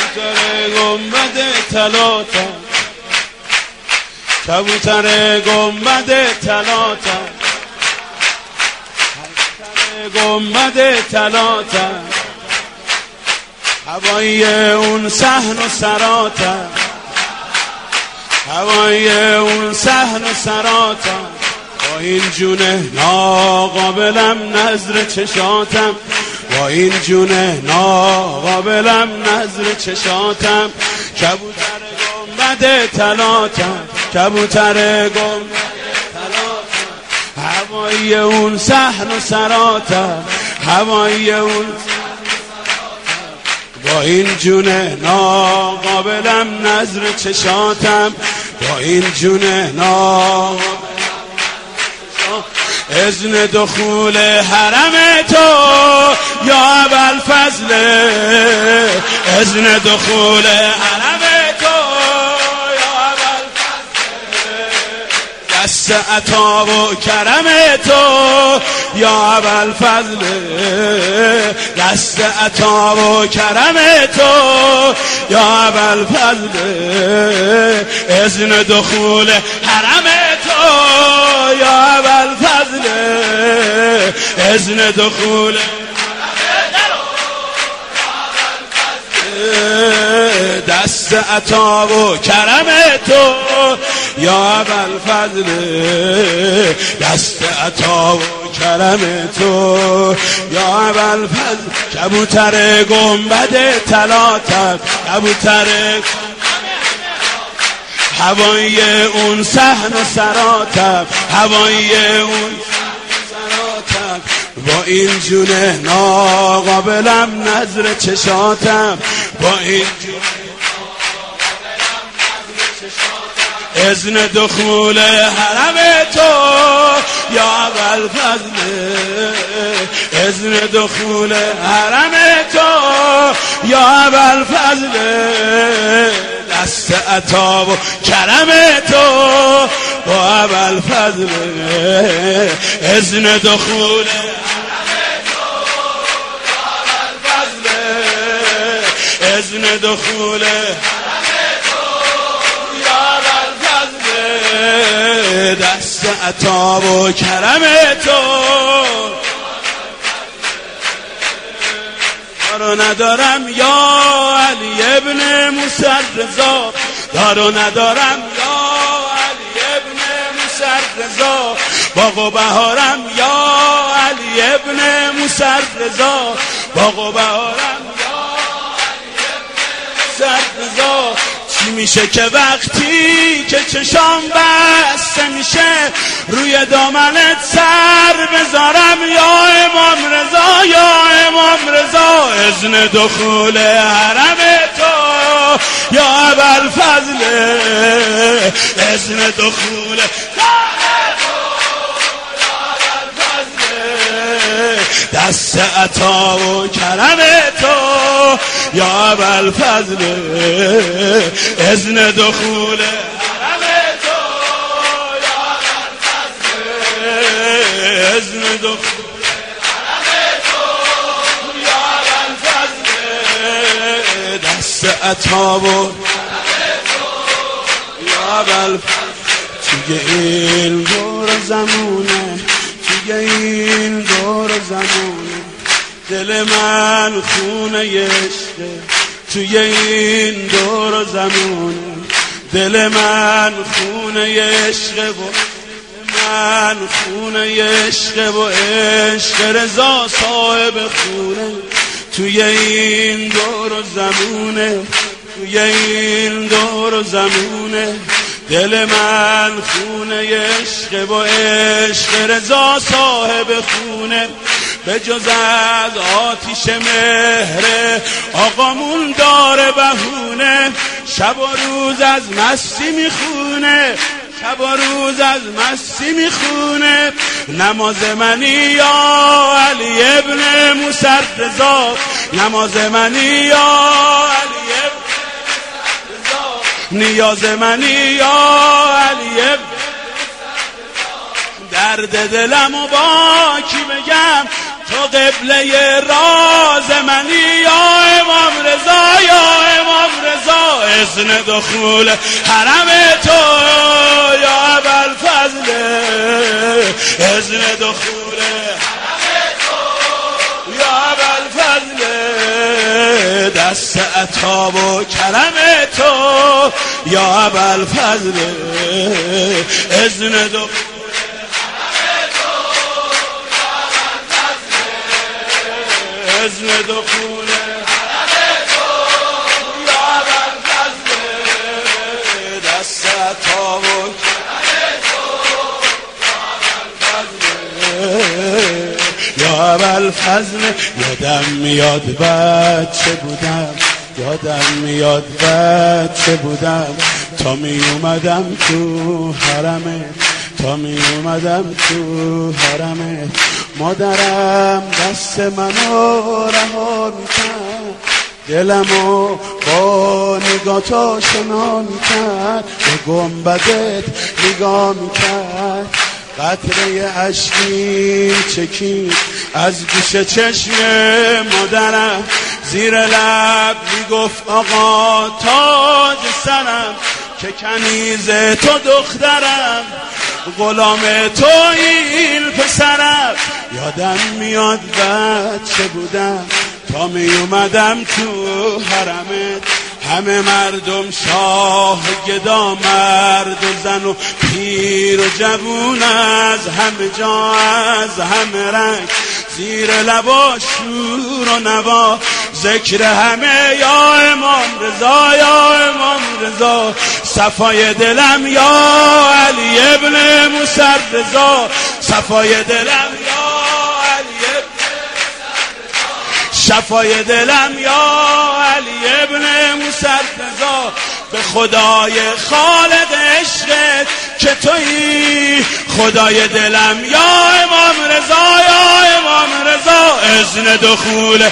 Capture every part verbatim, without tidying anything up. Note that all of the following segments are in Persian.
کبوتر گنبد طلاتم، کبوتر گنبد طلاتم، کبوتر گنبد طلاتم، هوای اون صحن و سراتم، هوای اون صحن و سراتم، با این جونه ناقابلم نظر چشاتم، با این جونه ناقابلم نظر چشاتم، کبوتر گنبد طلاتم، کبوتر گنبد طلاتم، هوای اون صحن و سراتم، هوای اون با این جونه ناقابلم نظر چشاتم، با این جونه ناقابلم اذن دخول حرم تو یا ابوالفضل، اذن دخول حرم تو یا ابوالفضل، دست عطا و کرم تو یا ابوالفضل، دست عطا و کرم تو یا ابوالفضل، اذن دخول حرم تو یا ابوالفضل، اذن دخول دست عطا و کرم تو یا ابوالفضل، دست عطا و کرم تو یا ابوالفضل، کبوتر گنبد طلاتم، کبوتر هوای اون صحن و سراتم، هوای اون سراتم، با این جونه ناقابلم نظر چشاتم، با این جونه ناقابلم نظر چشاتم، اذن دخول حرم تو یا ابوالفضل، اذن دخول حرم تو یا ابوالفضل، دست عطا و کرم تو با ابوالفضل، اذن دخول حرم تو یا ابوالفضل، اذن دخول حرم تو یا ابوالفضل، دست عطا و کرم تو دارو ندارم یا علی ابن موسی رضا، دارو ندارم یا علی ابن موسی رضا، باغ و بهارم یا علی ابن موسی رضا، باغ و بهارم یا علی ابن موسی رضا، چی میشه که وقتی که چشام بسته میشه روی دامنت سر بذارم یا امام رضا، یا امام رضا، اذن دخول حرم تو یا ابوالفضل، اذن دخول حرم تو یا ابوالفضل، دست عطا و کرم تو یا ابوالفضل، اذن دخول حرم تو یا ابوالفضل، اذن دخول حرم تو یا ابوالفضل، دست عطا و کرم تو یا ابوالفضل، توی این دور زمونه، توی این دور زمونه، دل من خونه عشقه، توی این دور زمونه، دل من خونه عشقه و من خونه عشقه و عشق رضا صاحب خونه، توی این دور زمونه، توی این دور زمونه، دل من خونه عشق و عشق رضا صاحب خونه، به جز از آتیش مهر آقامون داره بهونه، شب و روز از مستی میخونه، شب و روز از مستی میخونه، نماز منی یا علی ابن موسی رضا، نماز منی یا علی ابن موسی رضا، نیاز منی یا علی ابن، درد دلم و با کی بگم، تو قبله راز منی یا امام رضا یا امام رضا اذن دخول حرم تو یا ابوالفضل اذن دخول حرم تو یا ابوالفضل دست عطا و کرم تو یا ابوالفضل اذن دخول اذن دخول حرم تو یا ابوالفضل دست عطا و کرم تو یا ابوالفضل یادم میاد بچه بودم یادم میاد بچه بودم تا می اومدم تو حرمت تا می اومدم تو حرمت مادرم دست منو رها میکرد دلمو با نگاه تا شنا میکرد به گنبدت نگاه میکرد قطره اشکی چکید از گوش چشم مادرم زیر لب میگفت آقا تاج سرم که کنیز تو دخترم غلام تو این پسرم یادم میاد بچه بودم تا می اومدم تو حرمت همه مردم شاه گدا مرد و زن و پیر و جوون از همه جا از همه رنگ زیر لبا شور و نوا ذکر همه یا امام رضا یا امام رضا صفای دلم یا علی ابن موسی رضا صفای دلم یا علی ابن شفای دلم یا علی ابن موسی رضا به خدای خالق عشقت که تویی خدای دلم یا امام رضا یا امام رضا اذن دخول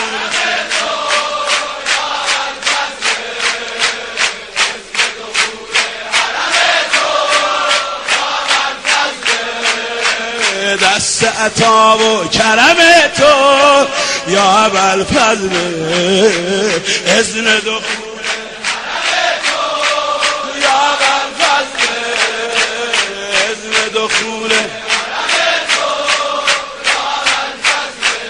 دست عطا و کرم تو یا ابوالفضل اذن دخول حرم تو یا ابوالفضل اذن دخول حرم تو یا ابوالفضل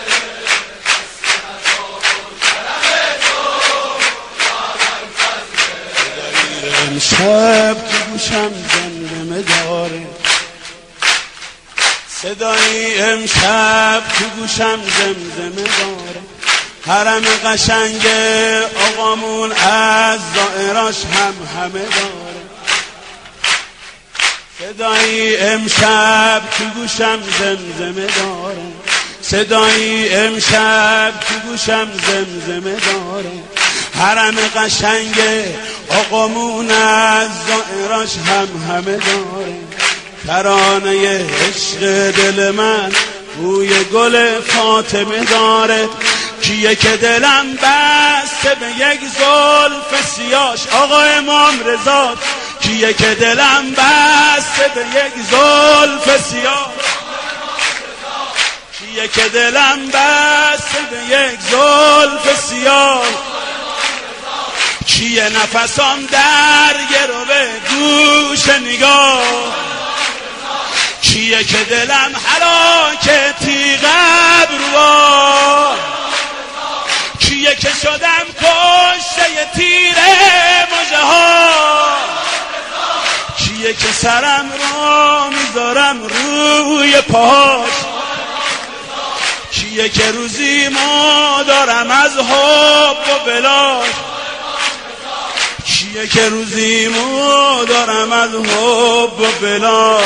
امشب تو گوشم زمزمه داره صدای امشب تو گوشم زمزمه داره حرم قشنگ آقامون از زائراش هم همه داره صدای امشب تو گوشم زمزمه داره صدای امشب تو گوشم زمزمه داره حرم قشنگ آقامون از زائراش هم همه داره ترانه عشق دل من بوی گل فاطمه داره کیه که دلم بسته به یک زلف سیاش آقا امام رضا کیه که دلم بسته به یک زلف سیاش کیه که دلم بسته به یک زلف سیاش کیه نفسام در گرو به گوش نگاه کیه که دلم حراکتی قبروا کیه که شدم کشته تیر مژه ها کیه که سرم رو میذارم روی پاش کیه که روزی ما دارم از حب و بلاش کیه که روزی ما دارم از حب و بلاش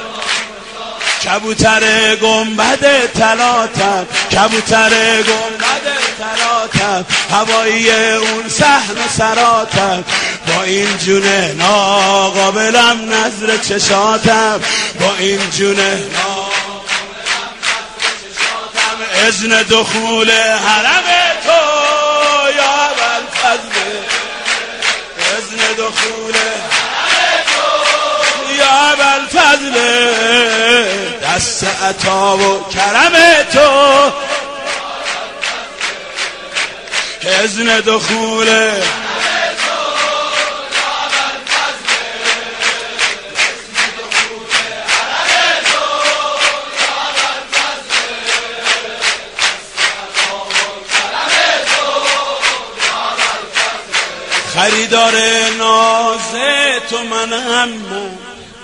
کبوتر گنبد طلاتم کبوتر گنبد طلاتم هوایی اون صحن سراتم با این جون ناقابلم نظر چشاتم با این جون ناقابلم نظر چشاتم اذن دخول حرم تو یا ابوالفضل اذن دخول حرم تو یا ابوالفضل دست عطا و کرم تو اذن دخوله خریدار ناز تو منم من،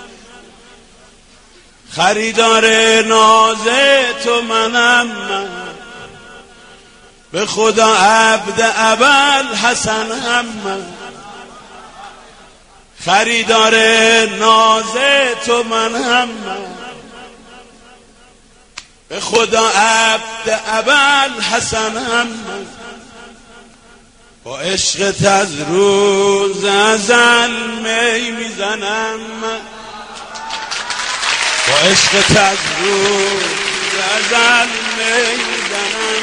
خریدار ناز تو منم من، به خدا عبد ابوالحسنم من، خریدار ناز تو منم من، به خدا عبد ابوالحسنم من، با عشقت از روز ازل می میزنم، با عشقت از روز ازل می میزنم،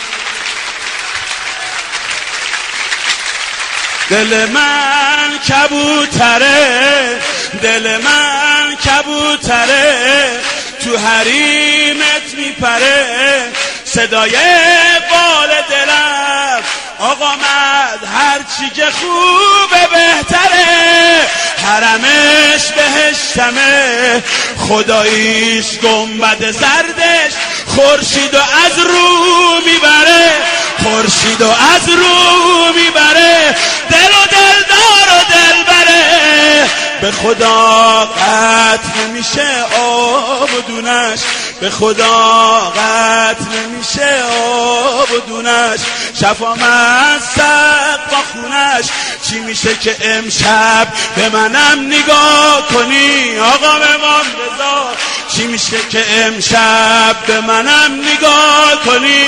دل من کبوتره، دل من کبوتره، تو حریمت میپره، صدای بال دلم آقا مد هرچی که خوبه بهتره، حرمش بهشتمه، خداییش گنبد زردش، خورشید و از رو میبره، خورشید و از رو میبره، دل و دلدار و دلبره، به خدا قطع نمیشه آب و دونش، به خدا قطع نمیشه آب و دونش، شفام از سقف خونش، چی میشه که امشب به منم نگاه کنی آقا امام رضا، چی میشه که امشب به منم نگاه کنی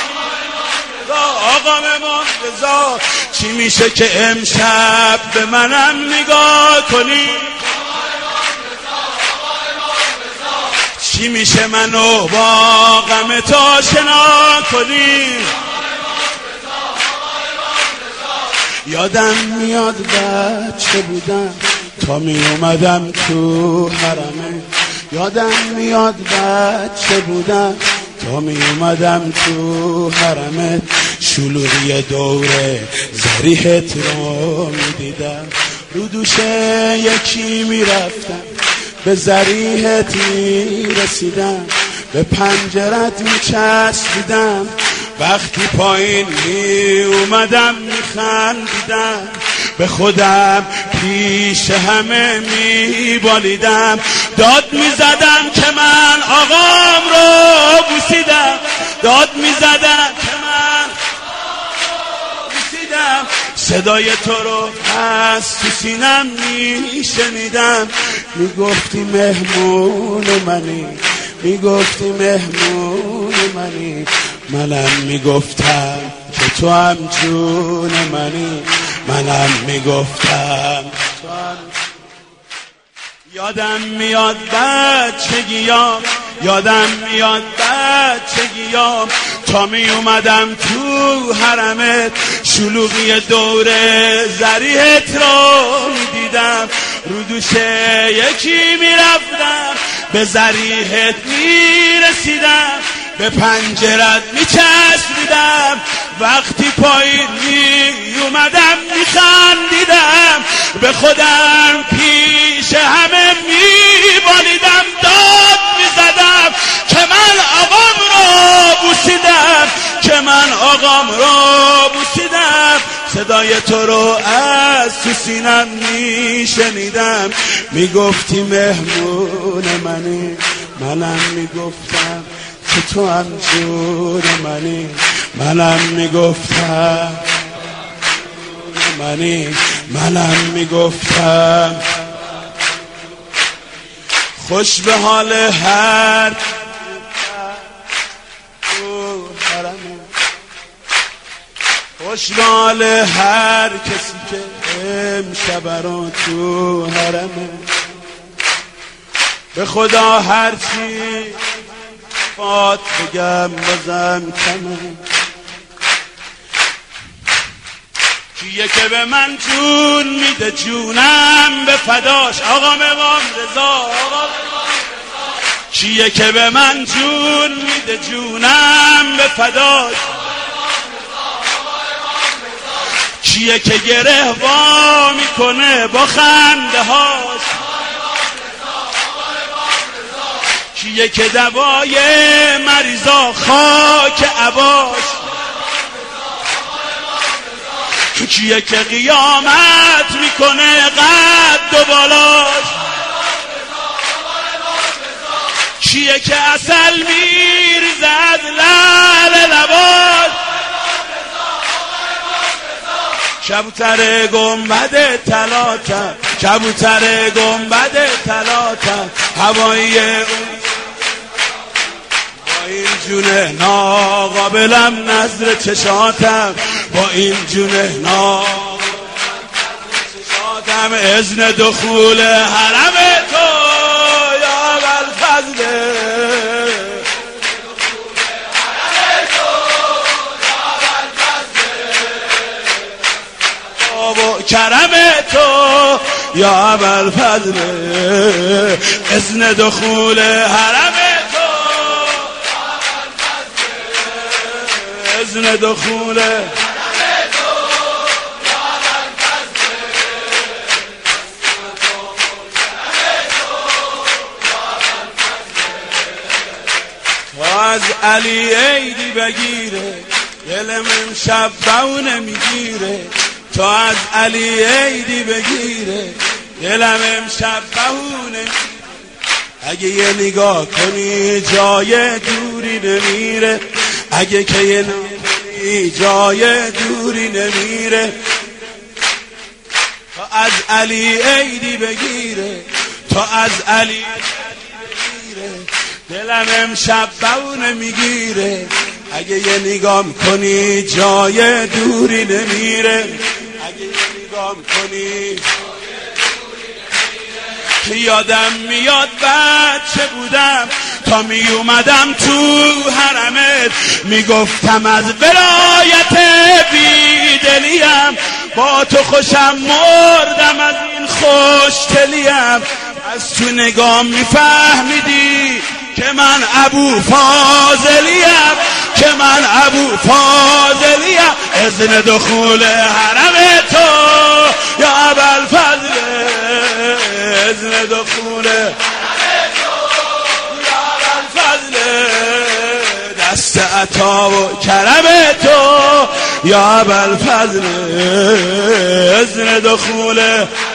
آقا امام رضا، چی میشه که امشب به منم نگاه کنی، چی میشه منو با غم تو آشنا کنی، یادم میاد بچه بودم تا می اومدم تو حرمه، یادم میاد بچه بودم تا می اومدم تو حرمه، شلوغی دوره زریحت رو میدیدم، رو دوشه یکی میرفتم به زریحت میرسیدم، به پنجرت میچسبیدم، وقتی پایین می اومدم میخندیدم، به خودم پیش همه میبالیدم، داد میزدم که من آقام رو بوسیدم، داد میزدم که من بوسیدم، صدای تو رو از تو سینم میشنیدم، میگفتی مهمون منی، میگفتی مهمون منی، منم میگفتم که تو هم جون منی، منم میگفتم تو هم. یادم میاد بچگیام، یادم میاد بچگیام، تا می اومدم تو حرمت، شلوغی دوره زریحت رو میدیدم، رو دوشه یکی میرفتم به زریحت میرسیدم، به پنجرت میچسبیدم، وقتی پایین می اومدم میخندیدم، به خودم پیش همه میبالیدم، داد میزدم که من آقام رو بوسیدم، که من آقام رو بوسیدم، صدای تو رو از تو سینم میشنیدم، میگفتی مهمون منی، منم میگفتم که تو هم جون منی، منم میگفتم منی، منم میگفتم خوش به حال هر تو حرمه، خوش به حال هر کسی که امشب رو تو حرمه، به خدا هرچی فات بگم بازم کمه، کیه که به من جون میده جونم به فداش آقا امام رضا، کیه که به من جون میده جونم به فداش، کیه که گره وا میکنه با خنده هاش؟ کیه که دوای مریضا خاک عباش؟ کیه که قیامت میکنه قد و بالاش؟ کیه که عسل میریزد لعل لباش؟ کبوتر گنبد طلاتم، کبوتر گنبد طلاتم، هوایی اون با این جونه ناقابلم نظر چشاتم، با این جونه ناقابلم چشاتم، اذن دخول حرم تو یا ابوالفضل، کرم تو یا ابوالفضل، اذن دخول حرم تو، اذن دخول حرم تو یا ابوالفضل. از علی عیدی بگیره دلم امشب بونه میگیره، تو از علی عیدی بگیره دلم امشب بهونه. اگه یه نگاه کنی جای دوری نمیره، اگه که یه نگاه کنی جای دوری نمیره. تو از علی عیدی بگیره، تو از علی بگیره دلم امشب بهونه میگیره. اگه یه نگاه کنی جای دوری نمیره، اگه یه نگاه کنی که یادم میاد بچه بودم تا می اومدم تو حرمت، میگفتم از ولایت بیدلیم، با تو خوشم مردم از این خوشتلیم. از تو نگاه میفهمیدی که من ابو فاضلیم، که من ابو فاضلیم. اذن دخول حرم تو یا ابوالفضل، اذن دخول حرم تو یا ابوالفضل، دست عطا و کرم تو یا ابوالفضل، اذن دخول